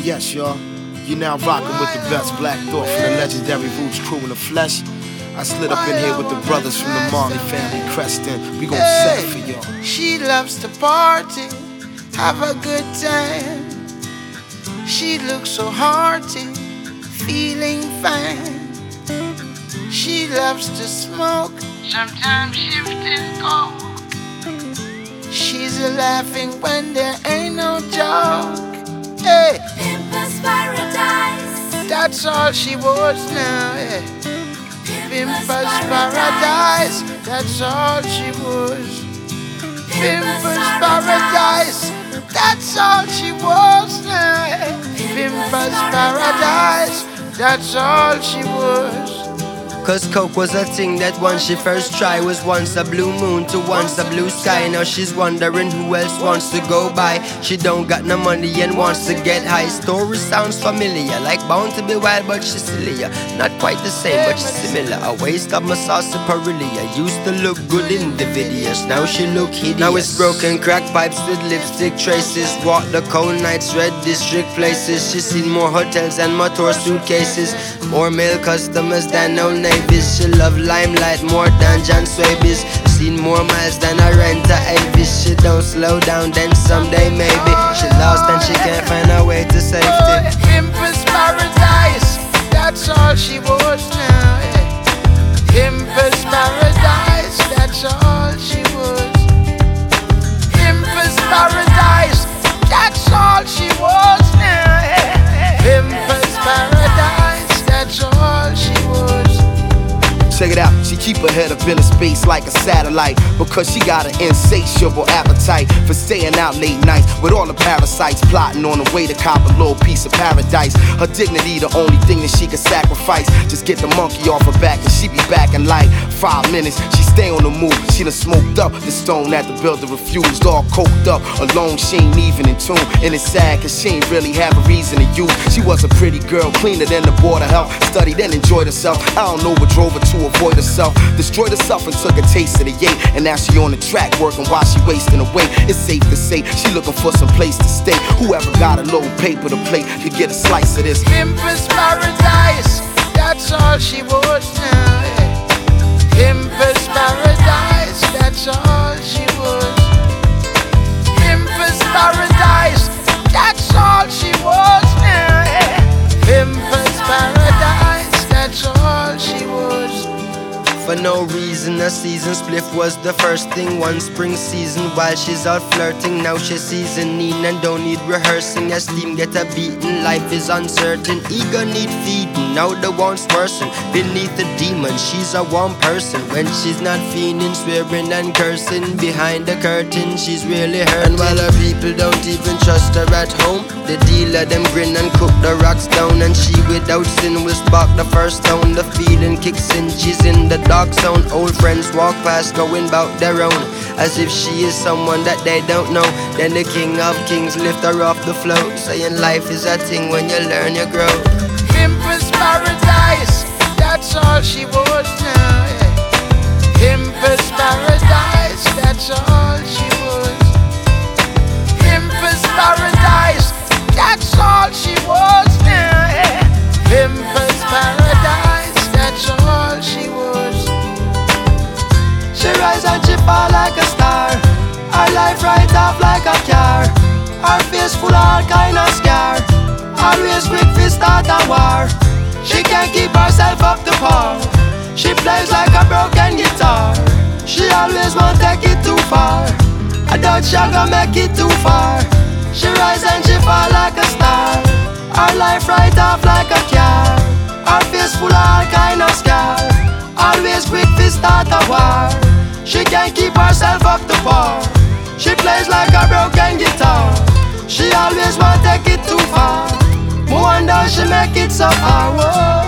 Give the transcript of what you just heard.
Yes, y'all. You're now rocking with the best Black Thought from the legendary Roots crew in the flesh. I slid up in here with the brothers from the Marley family, Creston. We gon' set it for y'all. She loves to party, have a good time. She looks so hearty, feeling fine. She loves to smoke, sometimes shifting coke. She's a laughing when there ain't no joke. Hey, Pimpers Paradise. that's all she was now. Hey. Pimpers Paradise, that's all she was. Pimpers Paradise, that's all she was now. Hey. Pimpers Paradise, that's all she was. Cause coke was a thing that once she first tried was once a blue moon to once a blue sky. Now she's wondering who else wants to go by. She don't got no money and wants to get high. Story sounds familiar, like Bound to Be Wild, but she's sillier. Not quite the same, but she's similar. A waste of my sauce Perilia. Used to look good in the videos, now she look hideous. Now it's broken crack pipes with lipstick traces. Walk the cold nights, red district places. She's seen more hotels and more tour suitcases. More male customers than no neighbors. She love limelight more than John Swabies. Seen more miles than a renter Avis. She don't slow down, then someday maybe. She lost and she can't find her way to safety. Pimpers Paradise, that's all she was now. Pimpers Paradise, that's all she was. Pimpers Paradise, that's all she was now. Pimpers Paradise, that's all she was. Check it out, she keep her head up in a space like a satellite, because she got an insatiable appetite for staying out late nights with all the parasites plotting on the way to cop a little piece of paradise. Her dignity the only thing that she can sacrifice. Just get the monkey off her back and she be back in like 5 minutes. She stay on the move, she done smoked up the stone that the builder refused. All coked up, alone, she ain't even in tune. And it's sad cause she ain't really have a reason to use. She was a pretty girl, cleaner than the Board of Health. Studied and enjoyed herself, I don't know what drove her to avoid herself. Destroyed herself and took a taste of the yay. And now she on the track working while she wasting away. It's safe to say she looking for some place to stay. Whoever got a little paper to play could get a slice of this. Pimpers Paradise, that's all she was now. Pimpers Paradise, that's all she was. Pimpers Paradise, that's all she was now. Pimpers Paradise, that's all she was. For no reason, a season spliff was the first thing. One spring season while she's out flirting. Now she's seasoning and don't need rehearsing. As steam get a beating, life is uncertain. Ego need feeding, now the wants worsen. Beneath the demon, she's a one person. When she's not fiending, swearing and cursing. Behind the curtain, she's really hurting. And while her people don't even trust her at home, the dealer them grin and cook the rocks down. And she without sin will spark the first stone. The feeling kicks in, she's in the dark zone. Old friends walk past going bout their own, as if she is someone that they don't know. Then the king of kings lift her off the float, saying life is a thing when you learn you grow. Pimpers Paradise, that's all she was now. Pimpers Paradise, that's all she was. Pimpers Paradise, that's all she was now. Pimpers Paradise, that's all she was. She rise and she fall like a star. Her life right off like a car. Her face full of all kind of scar. Always quick to start a war. She can't keep herself up to par. She plays like a broken guitar. She always won't take it too far. I doubt she'll gonna make it too far. She rise and she fall like a star. Her life right off like a car. Her face full of all kind of scar. Always quick to start a war. She can't keep herself up to par. She plays like a broken guitar. She always won't take it too far. No wonder she make it so far. Whoa.